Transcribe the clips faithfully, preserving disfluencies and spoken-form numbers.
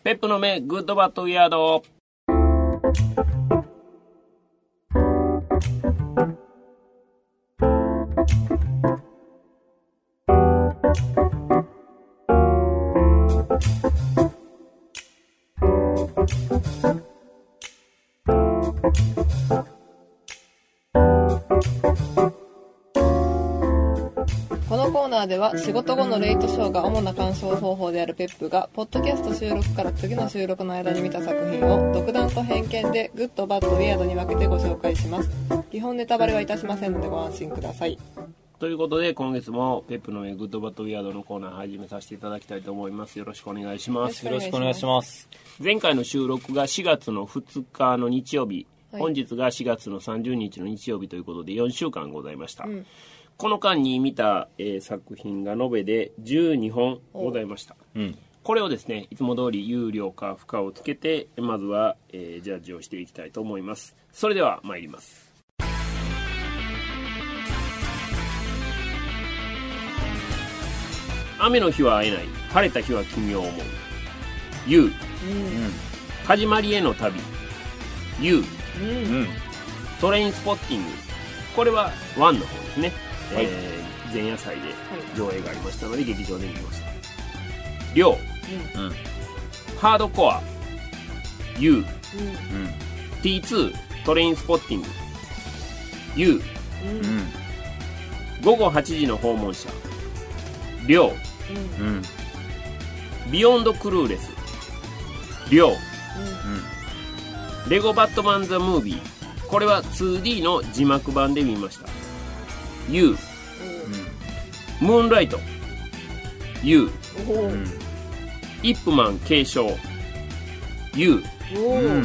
ペップの目グッドバッドウィアード。 このコーナーでは仕事後のレイトショーが主な鑑賞方法であるペップがポッドキャスト収録から次の収録の間に見た作品を独断と偏見でグッドバッドウィアードに分けてご紹介します。基本ネタバレはいたしませんのでご安心ください。 ということで今月もペップの目グッドバッドウィアードのコーナー始めさせていただきたいと思います。よろしくお願いします。 よろしくお願いします。 前回の収録がしがつのふつかの日曜日、 はい、 本日がしがつのさんじゅうにちの日曜日ということでよんしゅうかんございました、うん、この間に見た、えー、作品が延べでじゅうにほんございました、うん、これをですねいつも通り有料か不可をつけてまずは、えー、ジャッジをしていきたいと思います。それでは参ります。雨の日は会えない、晴れた日は君を思う。 You、うん、始まりへの旅 You、うん、トレインスポッティング、これはワンの方ですね、はい、えー、前夜祭で上映がありましたので劇場で見ました。りょう、うん、ハードコア You、うん、ティーツー トレインスポッティング You、うん、午後はちじの訪問者りょう、うん、ビヨンドクルーレスりょう、うん、レゴバットマンザムービー、これは ツーディー の字幕版で見ました。 You、うん、ムーンライト You、うん、イップマン継承 You、うん、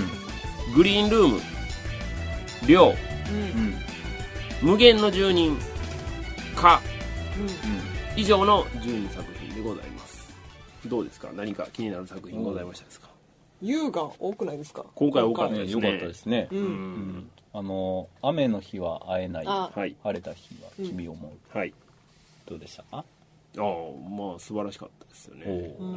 グリーンルームりょう、うん、無限の住人か、うん、以上のじゅうにさく品でございます。どうですか、何か気になる作品ございましたですか。 優が多くないですか。 今回多かったですね。 良かったですね、 うんうんうんあの雨の日は会えない、晴れた日は君を思う、 うん、はい、 どうでしたか。 ああ、まあ素晴らしかったですよね。うん、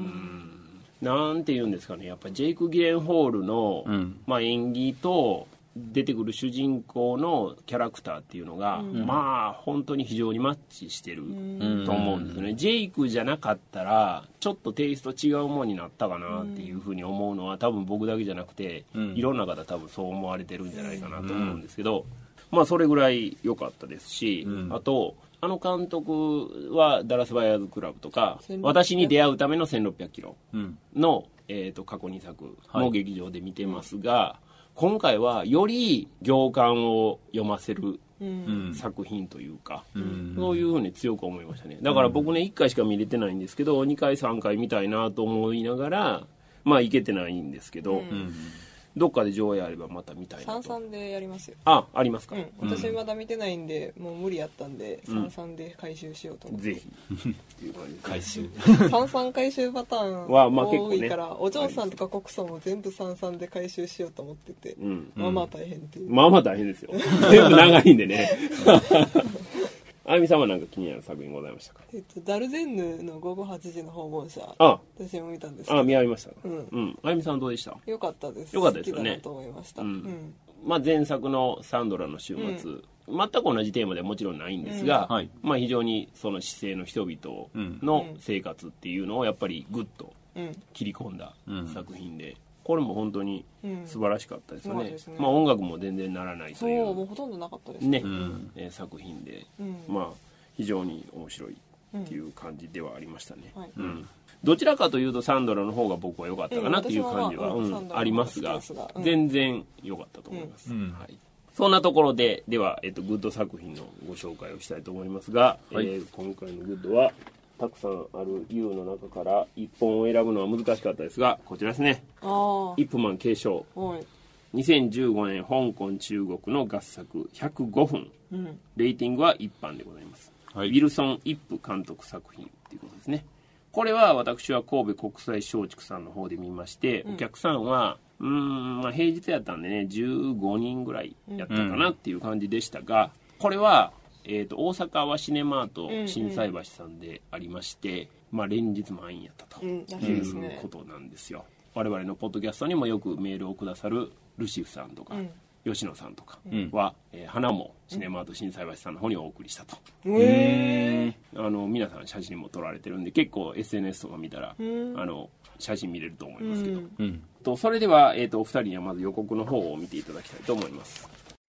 なんて言うんですかね、やっぱりジェイク・ギレンホールの、うんまあ、演技と出てくる主人公のキャラクターっていうのが、うん、まあ本当に非常にマッチしてると思うんですね、うん、ジェイクじゃなかったらちょっとテイスト違うものになったかなっていうふうに思うのは多分僕だけじゃなくて、うん、いろんな方多分そう思われてるんじゃないかなと思うんですけど、まあそれぐらい良かったですし、うん、あとあの監督はダラスバイヤーズクラブとか私に出会うためのせんろっぴゃくキロの、うんえー、と過去にさくも劇場で見てますが、はい今回はより行間を読ませる作品というか、うん、そういうふうに強く思いましたね。だから僕ねいっかいしか見れてないんですけどにかいさんかい見たいなと思いながらまあ行けてないんですけど、うんどっかで上映あればまた見たいなと。 さんさんでやりますよ。 あ、ありますか、 うん、私まだ見てないんでもう無理やったんで、うん、さんさんで回収しようと思って、 ぜひっていう感じで回収さんさん回収パターンはまあ結構ね多いから、お嬢さんとか国葬も全部さんさんで回収しようと思ってて、うん、まあまあ大変っていう、 まあまあ大変ですよ全部長いんでねあゆみさんは何か気になる作品ございましたか。 えっと、ダルゼンヌの午後はちじの訪問者、 あ私も見たんですけど、 あ見合いました、 うんうん、あゆみさんどうでした。 よかったです。 よかったですよね。 好きだなと思いました、うんうんまあ、前作のサンドラの週末、うん、全く同じテーマではもちろんないんですが、うんまあ、非常にその市井の人々の生活っていうのをやっぱりグッと切り込んだ作品で、これも本当に素晴らしかったですよね、うんですね。まあ、音楽も全然ならないというそうもうほとんどなかったですね、うんえー、作品で、うん、まあ非常に面白いっていう感じではありましたね、うんはいうん、どちらかというとサンドラの方が僕は良かったかなっていう感じは、うんうん、ありますが、うん、全然良かったと思います、うんはい、そんなところででは、えっと、グッド作品のご紹介をしたいと思いますが、はいえー、今回のグッドはたくさんある ユー の中からいっぽんを選ぶのは難しかったですが、こちらですね。イップマン継承、にせんじゅうごねん香港中国の合作ひゃくごふん、うん、レーティングはいちばんでございます、はい、ウィルソン・イップ監督作品ということですね。これは私は神戸国際松竹さんの方で見まして、うん、お客さんはうーん、まあ、平日やったんでねじゅうごにんぐらいやったかなっていう感じでしたが、これはえー、と大阪はシネマート心斎橋さんでありまして、うんうんまあ、連日満員やったということなんですよ。 我々のポッドキャストにもよくメールをくださるルシフさんとか、うん、吉野さんとかは、うんえー、花もシネマート心斎橋さんの方にお送りしたと、うん、へあの皆さん写真も撮られてるんで結構 エスエヌエス とか見たら、うん、あの写真見れると思いますけど、うん、とそれでは、えーと、お二人にはまず予告の方を見ていただきたいと思います。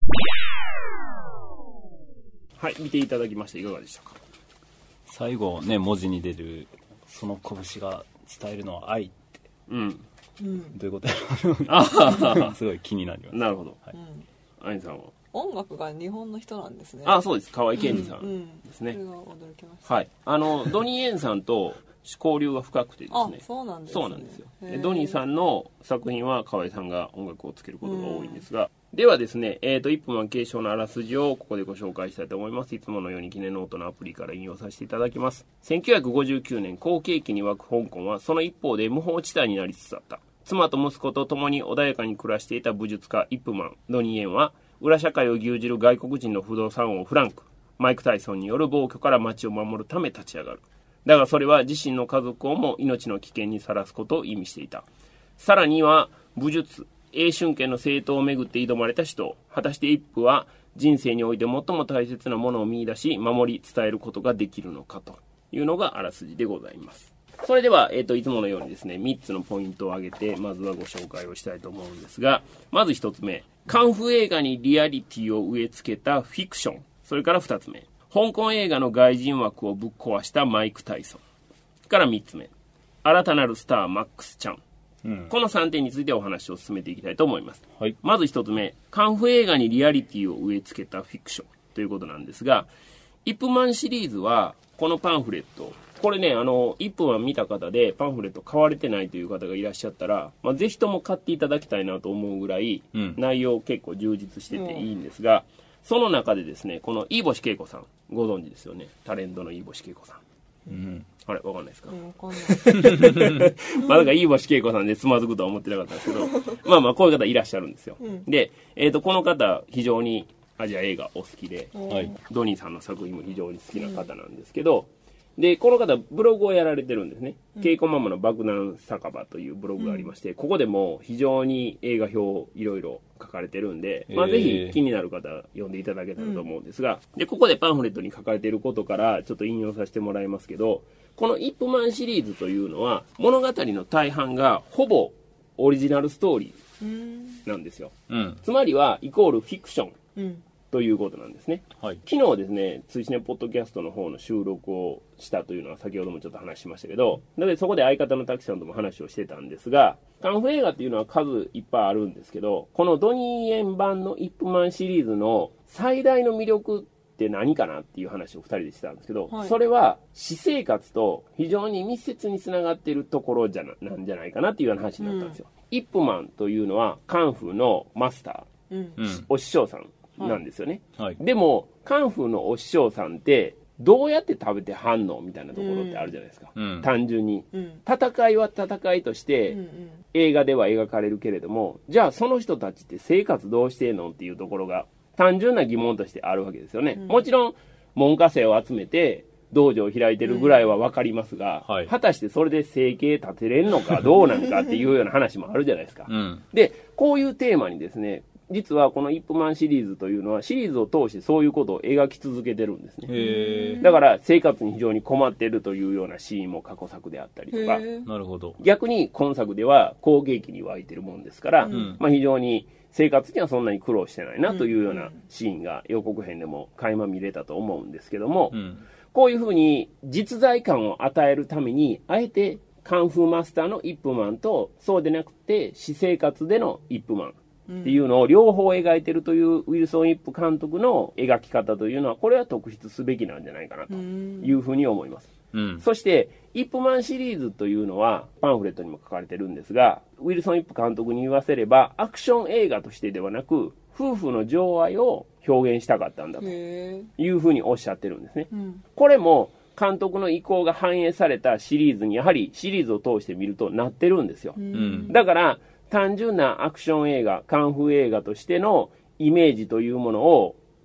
はい見ていただきましていかがでしたか。 最後ね文字に出るその拳が伝えるのは愛って、うん、どういうことやろうすごい気になります。 なるほど、はい、あいさんは音楽が日本の人なんですね。 あそうです河合健二さんですね、うんうん、 それが驚きました。 はいあのドニー・エンさんと交流が深くてですねあそうなんですね。 そうなんですよ。ドニーさんの作品は河合さんが音楽をつけることが多いんですが、うん、ではですね、えーと、イップマン継承のあらすじをここでご紹介したいと思います。いつものように記念ノートのアプリから引用させていただきます。せんきゅうひゃくごじゅうきゅうねん好景気に沸く香港はその一方で無法地帯になりつつあった。妻と息子と共に穏やかに暮らしていた武術家イップマンドニー・エンは裏社会を牛耳る外国人の不動産王フランクマイク・タイソンによる暴挙から町を守るため立ち上がる。だがそれは自身の家族をも命の危険にさらすことを意味していた。さらには武術英春権の正当をめぐって挑まれた人、果たしてイップは人生において最も大切なものを見出し守り伝えることができるのかというのがあらすじでございます。それでは、えーと、いつものようにですねみっつのポイントを挙げてまずはご紹介をしたいと思うんですが、まずひとつめカンフー映画にリアリティを植え付けたフィクション。それからふたつめ香港映画の外人枠をぶっ壊したマイク・タイソンからみっつめ新たなるスターマックス・チャン、うん、このさんてんについてお話を進めていきたいと思います、はい、まずひとつめカンフー映画にリアリティを植え付けたフィクションということなんですが、イップマンシリーズはこのパンフレットこれねあのイップマン見た方でパンフレット買われてないという方がいらっしゃったら、まあ、ぜひとも買っていただきたいなと思うぐらい、うん、内容結構充実してていいんですが、うんその中でですね、この飯星恵子さん、ご存知ですよね。タレントの飯星恵子さん。うん、あれ、わかんないですか、うん、わかんない。まさか飯星恵子さんでつまずくとは思ってなかったんですけど、まあまあ、こういう方いらっしゃるんですよ。うん、で、えっと、この方、非常にアジア映画お好きで、はい、ドニーさんの作品も非常に好きな方なんですけど、で、この方、ブログをやられてるんですね。ケイコママの爆弾酒場というブログがありまして、うん、ここでも非常に映画表をいろいろ書かれてるんで、まあ、ぜひ気になる方読んでいただけたらと思うんですが、うん、で、ここでパンフレットに書かれていることからちょっと引用させてもらいますけど、このイップマンシリーズというのは物語の大半がほぼオリジナルストーリーなんですよ。うん、つまりはイコールフィクション。うんということなんですね、はい、昨日ですね追試ねポッドキャストの方の収録をしたというのは先ほどもちょっと話しましたけど、でそこで相方の滝さんとも話をしてたんですが、カンフー映画っていうのは数いっぱいあるんですけど、このドニー・エン版のイップマンシリーズの最大の魅力って何かなっていう話をふたりでしてたんですけど、はい、それは私生活と非常に密接につながっているところじゃな、なんじゃないかなっていうような話になったんですよ、うん、イップマンというのはカンフーのマスター、うん、お師匠さんなんですよね、はい、でもカンフーのお師匠さんってどうやって食べてはんのみたいなところってあるじゃないですか、うん、単純に、うん、戦いは戦いとして、うんうん、映画では描かれるけれども、じゃあその人たちって生活どうしてんのっていうところが単純な疑問としてあるわけですよね、うん、もちろん門下生を集めて道場を開いてるぐらいは分かりますが、うんはい、果たしてそれで生計立てれんのかどうなんかっていうような話もあるじゃないですか、うん、でこういうテーマにですね実はこのイップマンシリーズというのはシリーズを通してそういうことを描き続けてるんですね。へー。だから生活に非常に困っているというようなシーンも過去作であったりとか、 なるほど。 逆に今作では好景気に湧いてるもんですから、うん、まあ、非常に生活にはそんなに苦労してないなというようなシーンが予告編でも垣間見れたと思うんですけども、うん、こういうふうに実在感を与えるためにあえてカンフーマスターのイップマンとそうでなくて私生活でのイップマンっていうのを両方描いてるというウィルソン・イップ監督の描き方というのはこれは特筆すべきなんじゃないかなというふうに思います、うん、そしてイップマンシリーズというのはパンフレットにも書かれてるんですが、ウィルソン・イップ監督に言わせればアクション映画としてではなく夫婦の情愛を表現したかったんだというふうにおっしゃってるんですね、うん、これも監督の意向が反映されたシリーズにやはりシリーズを通して見るとなってるんですよ、うん、だから単純なアクション映画カンフー映画としてのイメージというものを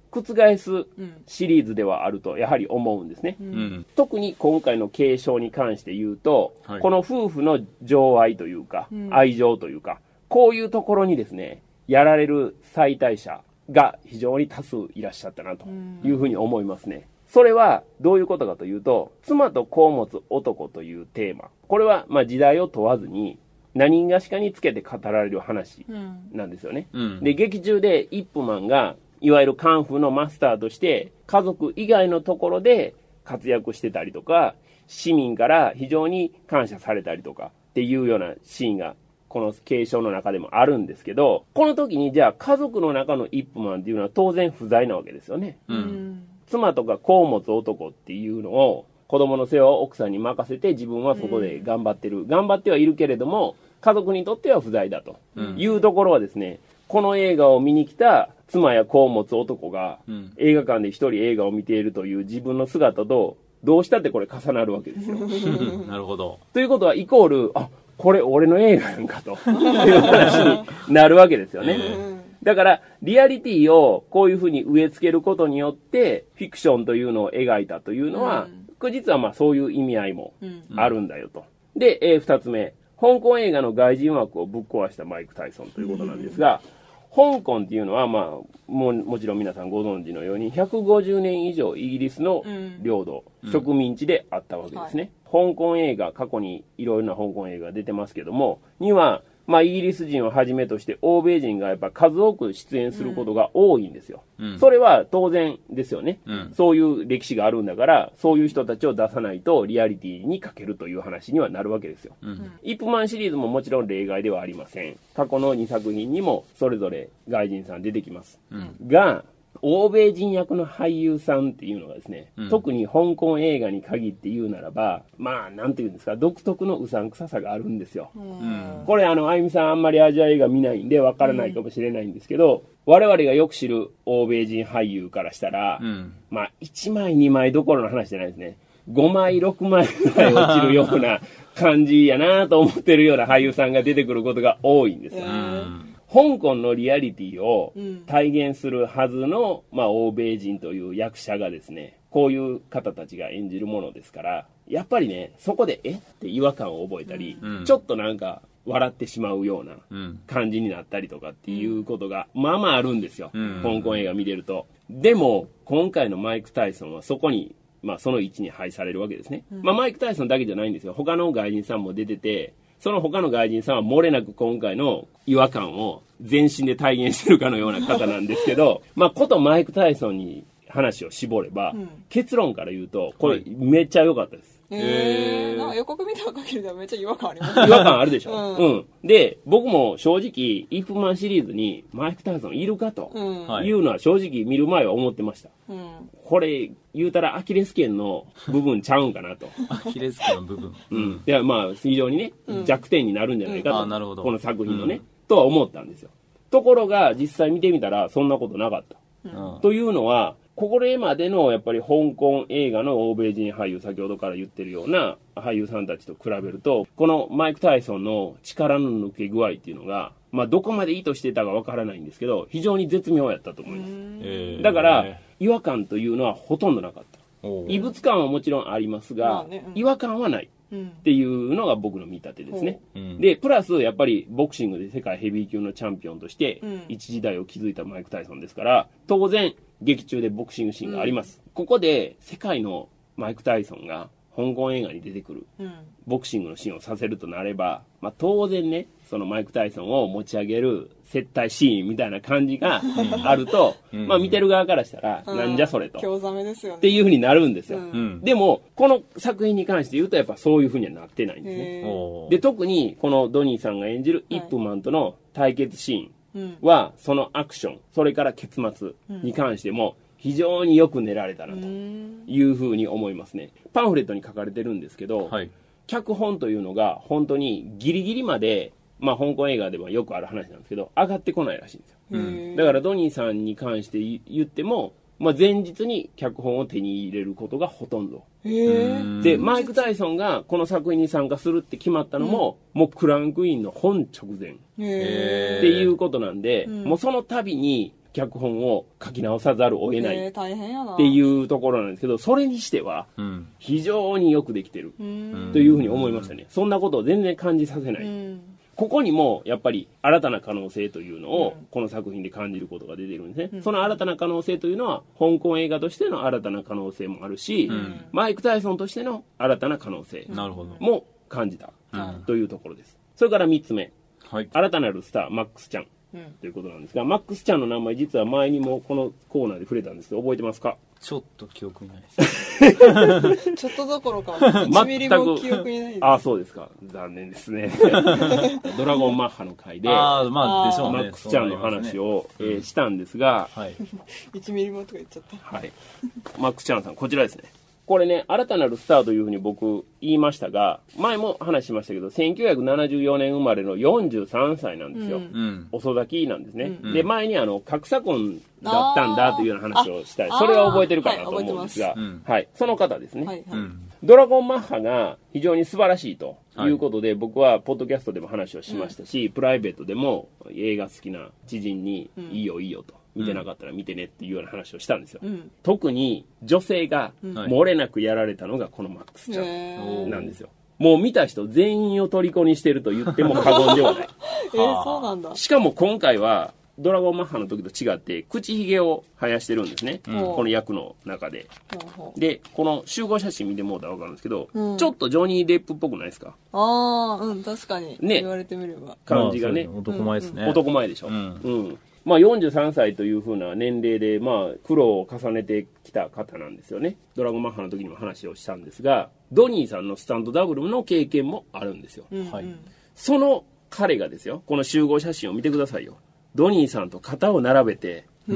覆すシリーズではあるとやはり思うんですね、うん、特に今回の継承に関して言うと、はい、この夫婦の情愛というか、うん、愛情というか、こういうところにですねやられる妻帯者が非常に多数いらっしゃったなというふうに思いますね。それはどういうことかというと、妻と子を持つ男というテーマ、これはまあ時代を問わずに何がしかにつけて語られる話なんですよね、うん、で劇中でイップマンがいわゆるカンフーのマスターとして家族以外のところで活躍してたりとか、市民から非常に感謝されたりとかっていうようなシーンがこの継承の中でもあるんですけど、この時にじゃあ家族の中のイップマンっていうのは当然不在なわけですよね、うん、妻とか子を持つ男っていうのを子供の世話を奥さんに任せて自分はそこで頑張ってる、うん、頑張ってはいるけれども家族にとっては不在だというところはですね、この映画を見に来た妻や子を持つ男が映画館で一人映画を見ているという自分の姿とどうしたってこれ重なるわけですよなるほど。 ということはイコール、あ、これ俺の映画なんかという話になるわけですよね、だからリアリティをこういうふうに植え付けることによってフィクションというのを描いたというのは、うん、実はまあそういう意味合いもあるんだよと、うん、で、えー、ふたつめ、香港映画の外人枠をぶっ壊したマイク・タイソンということなんですが、うん、香港っていうのは、まあ、も, もちろん皆さんご存知のようにひゃくごじゅうねん以上イギリスの領土、うん、植民地であったわけですね、はい、香港映画、過去にいろいろな香港映画出てますけどもには、まあ、イギリス人をはじめとして欧米人がやっぱ数多く出演することが多いんですよ、うん、それは当然ですよね、うん、そういう歴史があるんだからそういう人たちを出さないとリアリティに欠けるという話にはなるわけですよ、うん、イップマンシリーズももちろん例外ではありません。過去のにさく品にもそれぞれ外人さん出てきます、うん、が欧米人役の俳優さんっていうのがですね、うん、特に香港映画に限って言うならば、まあなんていうんですか、独特のうさんくささがあるんですよ、うん、これあのあゆみさんあんまりアジア映画見ないんでわからないかもしれないんですけど、うん、我々がよく知る欧米人俳優からしたら、うん、まあいちまいにまいどころの話じゃないですね、ごまいろくまいぐらい落ちるような感じやなと思ってるような俳優さんが出てくることが多いんですよ、うん香港のリアリティを体現するはずの、まあ、欧米人という役者がですね、こういう方たちが演じるものですから、やっぱりね、そこでえって違和感を覚えたり、うん、ちょっとなんか笑ってしまうような感じになったりとかっていうことがまあまああるんですよ、うん、香港映画見れると。でも今回のマイク・タイソンはそこに、まあ、その位置に配されるわけですね、うんまあ、マイク・タイソンだけじゃないんですよ。他の外人さんも出てて、その他の外人さんは漏れなく今回の違和感を全身で体現してるかのような方なんですけどまあことマイク・タイソンに話を絞れば、うん、結論から言うとこれめっちゃ良かったです。 へえー、なんか予告見た限りではめっちゃ違和感ありますね。違和感あるでしょ、うんうん、で僕も正直イップマンシリーズにマイク・タイソンいるかというのは正直見る前は思ってました、うん、これ言うたらアキレス腱の部分ちゃうんかなとアキレス腱の部分、 うん、いやまあ非常にね、うん、弱点になるんじゃないかと、うん、なるほどこの作品のね、うん、とは思ったんですよ。ところが実際見てみたらそんなことなかった、うん、というのはこれまでのやっぱり香港映画の欧米人俳優、先ほどから言ってるような俳優さんたちと比べると、このマイク・タイソンの力の抜け具合っていうのが、まあどこまで意図してたかわからないんですけど、非常に絶妙やったと思います。だから違和感というのはほとんどなかった。異物感はもちろんありますが、まあねうん、違和感はない。っていうのが僕の見立てですね、うん、でプラスやっぱりボクシングで世界ヘビー級のチャンピオンとして一時代を築いたマイク・タイソンですから、当然劇中でボクシングシーンがあります、うん、ここで世界のマイク・タイソンが香港映画に出てくるボクシングのシーンをさせるとなれば、まあ、当然ねそのマイク・タイソンを持ち上げる接待シーンみたいな感じがあると、まあ見てる側からしたら、なんじゃそれと。 興ざめですよね。 っていう風になるんですよ、うん。でも、この作品に関して言うと、やっぱそういう風にはなってないんですね。で、特にこのドニーさんが演じるイップマンとの対決シーンは、そのアクション、それから結末に関しても、非常によく練られたなという風に思いますね。パンフレットに書かれてるんですけど、はい、脚本というのが本当にギリギリまで、まあ香港映画ではよくある話なんですけど、上がってこないらしいんですよ。うん、だからドニーさんに関して言っても、まあ、前日に脚本を手に入れることがほとんど。で、マイク・タイソンがこの作品に参加するって決まったのも、うん、もうクランクインの本直前っていうことなんで、うん、もうその度に脚本を書き直さざるを得ないえー、大変やなっていうところなんですけど、それにしては非常によくできてるというふうに思いましたね。そんなことを全然感じさせない。ここにもやっぱり新たな可能性というのをこの作品で感じることが出てるんですね。その新たな可能性というのは香港映画としての新たな可能性もあるし、マイク・タイソンとしての新たな可能性も感じたというところです。それからみっつめ、はい、新たなるスターマックスちゃんということなんですが、マックスちゃんの名前実は前にもこのコーナーで触れたんですけど、覚えてますか？ ちょっと記憶にないですちょっとどころかいちミリも記憶にないです。 あ、そうですか、残念ですねドラゴンマッハの回であ、まあでしょうね、 マックスちゃんの話を、ねえー、したんですが、 はい、いちミリもとか言っちゃった、 はい、マックスちゃんさんこちらですね。これね、新たなるスターというふうに僕言いましたが、前も話しましたけど、せんきゅうひゃくななじゅうよねん生まれのよんじゅうさんさいなんですよ。うん、遅咲きなんですね。うん、で、前にあの、格差婚だったんだというような話をしたい。それは覚えてるかなと思うんですが、はい、はい、その方ですね。はいはい、ドラゴンマッハが非常に素晴らしいということで、はい、僕はポッドキャストでも話をしましたし、うん、プライベートでも映画好きな知人に、うん、いいよいいよと。見てなかったら見てねっていうような話をしたんですよ、うん、特に女性が漏れなくやられたのがこのマックスちゃんなんですよ。もう見た人全員を虜にしてると言っても過言ではないえー、そうなんだ。 しかも今回はドラゴンマッハの時と違って口ひげを生やしてるんですね、うん、この役の中で、うん、でこの集合写真見てもらったら分かるんですけど、うん、ちょっとジョニー・デップっぽくないですか？ ああ、うん確かに、ね、言われてみれば感じがね、 まあ、男前ですね、 男前でしょ、うん、うんまあ、よんじゅうさんさいという風な年齢で、まあ、苦労を重ねてきた方なんですよね。ドラゴンマッハの時にも話をしたんですが、ドニーさんのスタンドダブルの経験もあるんですよ、うんうん、その彼がですよ、この集合写真を見てくださいよ。ドニーさんと肩を並べて、うん、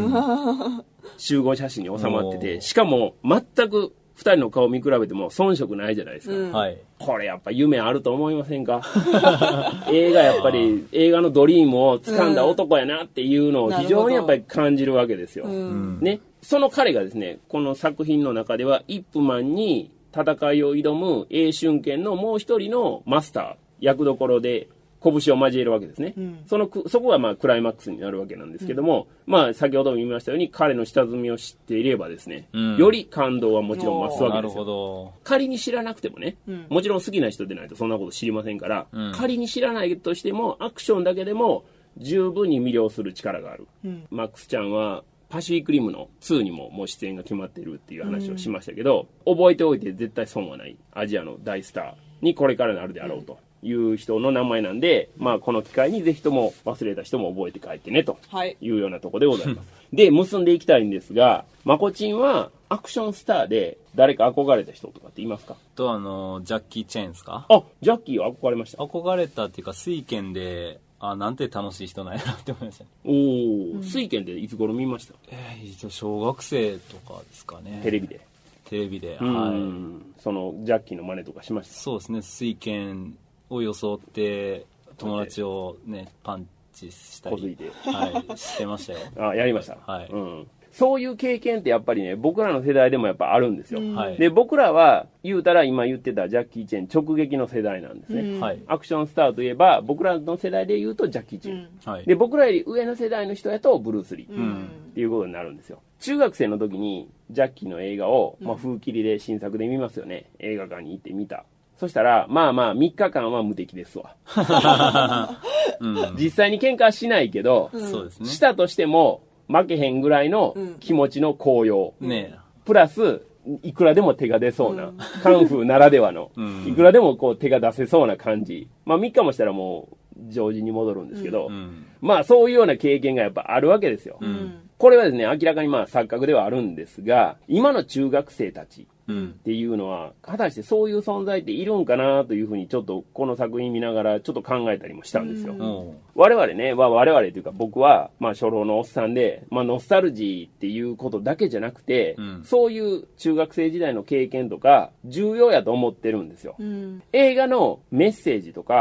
集合写真に収まってて、しかも全くふたりの顔を見比べても遜色ないじゃないですか、うん、これやっぱ夢あると思いませんか映画やっぱり映画のドリームを掴んだ男やなっていうのを非常にやっぱり感じるわけですよ、うんね、その彼がですね、この作品の中ではイップマンに戦いを挑む英春剣のもう一人のマスター役どころで拳を交えるわけですね、うん、そのそこがまあクライマックスになるわけなんですけども、うん、まあ先ほども言いましたように彼の下積みを知っていればですね、うん、より感動はもちろん増すわけですよ。なるほど。仮に知らなくてもね、うん、もちろん好きな人でないとそんなこと知りませんから、うん、仮に知らないとしてもアクションだけでも十分に魅了する力がある、うん、マックスちゃんはパシフィックリムのツーにももう出演が決まっているっていう話をしましたけど、うん、覚えておいて絶対損はないアジアの大スターにこれからなるであろうと、うんいう人の名前なんで、まあ、この機会にぜひとも忘れた人も覚えて帰ってねというようなところでございます、はい、で結んでいきたいんですが、まこちんはアクションスターで誰か憧れた人とかっていますか？ とあのジャッキー・チェーンですか？ あ、ジャッキーは憧れました。 憧れたっていうか水拳であなんて楽しい人なんやなって思いました、ね、 おお、うん、水拳でいつ頃見ました？ えー、小学生とかですかね。 テレビでテレビで、 はい、そのジャッキーの真似とかしました？ そうですね、水拳を装って友達をねパンチしたり、はい、してましたよ。 あ、やりました、 はい、 うん、そういう経験ってやっぱりね僕らの世代でもやっぱあるんですよ、うん、で僕らは言うたら今言ってたジャッキー・チェン直撃の世代なんですね、うん、アクションスターといえば僕らの世代で言うとジャッキー・チェン、うん、で僕らより上の世代の人やとブルース・リー、うん、っていうことになるんですよ。中学生の時にジャッキーの映画を、まあ、風切りで新作で見ますよね。映画館に行って見た。そしたらまあまあみっかかんは無敵ですわ、うん、実際に喧嘩はしないけど、うん、したとしても負けへんぐらいの気持ちの高揚、うんね、プラスいくらでも手が出そうな、うん、カンフーならではの、うん、いくらでもこう手が出せそうな感じ、まあみっかもしたらもう常時に戻るんですけど、うん、まあそういうような経験がやっぱあるわけですよ、うん、これはですね明らかにまあ錯覚ではあるんですが、今の中学生たちっていうのは果たしてそういう存在っているんかなというふうにちょっとこの作品見ながらちょっと考えたりもしたんですよ、うん、我々ね、まあ、我々というか僕はまあ初老のおっさんで、まあ、ノスタルジーっていうことだけじゃなくて、うん、そういう中学生時代の経験とか重要やと思ってるんですよ、うん、映画のメッセージとか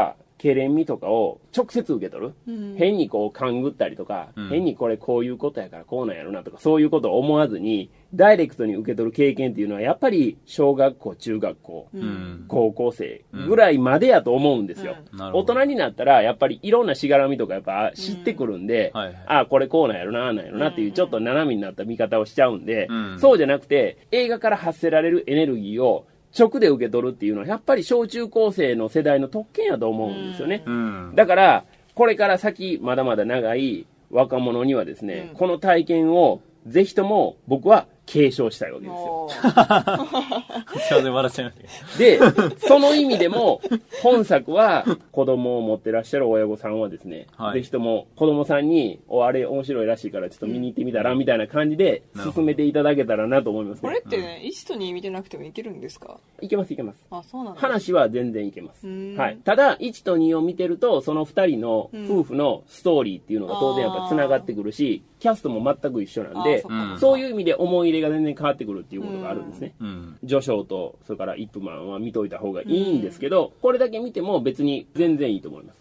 けれんみとかを直接受け取る、うん、変にこう勘ぐったりとか、うん、変にこれこういうことやからこうなんやろなとかそういうことを思わずにダイレクトに受け取る経験っていうのはやっぱり小学校中学校、うん、高校生ぐらいまでやと思うんですよ、うん、大人になったらやっぱりいろんなしがらみとかやっぱ知ってくるんで、うんはいはい、あこれこうなんやろななんやろなっていうちょっと斜めになった見方をしちゃうんで、うん、そうじゃなくて映画から発せられるエネルギーを直で受け取るっていうのはやっぱり小中高生の世代の特権やと思うんですよね、うん、だからこれから先まだまだ長い若者にはですね、うん、この体験をぜひとも僕は継承したいわけですよ。 幸せ笑っちゃいましたで、その意味でも本作は子供を持ってらっしゃる親御さんはですね、はい、ぜひとも子供さんにおあれ面白いらしいからちょっと見に行ってみたら、うん、みたいな感じで進めていただけたらなと思いますね。 これってね、一緒に見てなくてもいけるんですか？ いけますいけます。 あ、そうなんです。 話は全然いけます。はい。ただいちとにを見てるとそのふたりの夫婦のストーリーっていうのが当然やっぱつながってくるし、キャストも全く一緒なんで、そ, そういう意味で思い入れが全然変わってくるっていうことがあるんですね、うん、序章とそれからイップマンは見といた方がいいんですけど、うん、これだけ見ても別に全然いいと思います。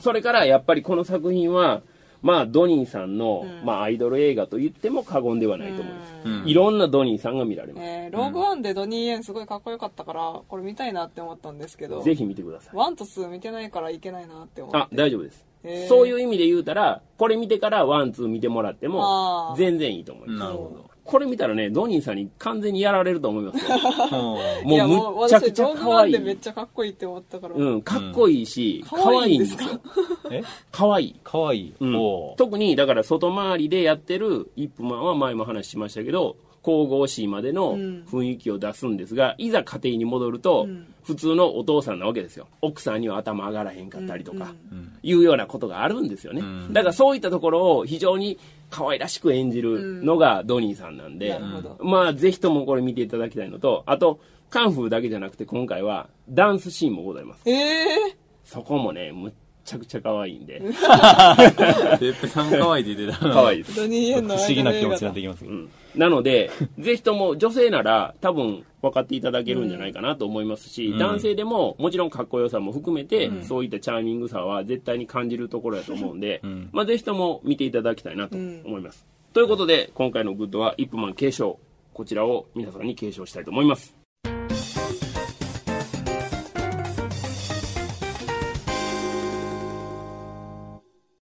それからやっぱりこの作品はまあドニーさんの、うんまあ、アイドル映画と言っても過言ではないと思います、うん、いろんなドニーさんが見られます、 えー、ローグワンでドニー・イエンすごいかっこよかったからこれ見たいなって思ったんですけど、 ぜひ見てください。 ワンとツー見てないからいけないなって思って。 あ、大丈夫です、えー、そういう意味で言うたらこれ見てからワンツー見てもらっても全然いいと思います。 なるほど。 これ見たらねドニーさんに完全にやられると思いますよもうむっちゃくちゃ可愛い。めっちゃかっこいいって思ったから、 うん、かっこいいし、うん、可愛いんですよ。 え可愛い可愛い、うん、 特にだから外回りでやってるイップマンは前も話しましたけど神々しいまでの雰囲気を出すんですが、うん、いざ家庭に戻ると、うん、普通のお父さんなわけですよ。奥さんには頭上がらへんかったりとか、うん、いうようなことがあるんですよね、うん、だからそういったところを非常に可愛らしく演じるのがドニーさんなんで、うん、まあぜひともこれ見ていただきたいのと、あとカンフーだけじゃなくて今回はダンスシーンもございます。 えー、 そこもねむっちゃくちゃ可愛いんで。 ペッペさん可愛いって言ってた。 可愛いです。 ドニーイエンの不思議な気持ちになってきます、 うん、なのでぜひとも女性なら多分分かっていただけるんじゃないかなと思いますし、うん、男性でももちろんかっこよさも含めて、うん、そういったチャーミングさは絶対に感じるところだと思うんで、うん、まあぜひとも見ていただきたいなと思います、うん、ということで今回のグッドはイップマン継承、こちらを皆さんに継承したいと思います。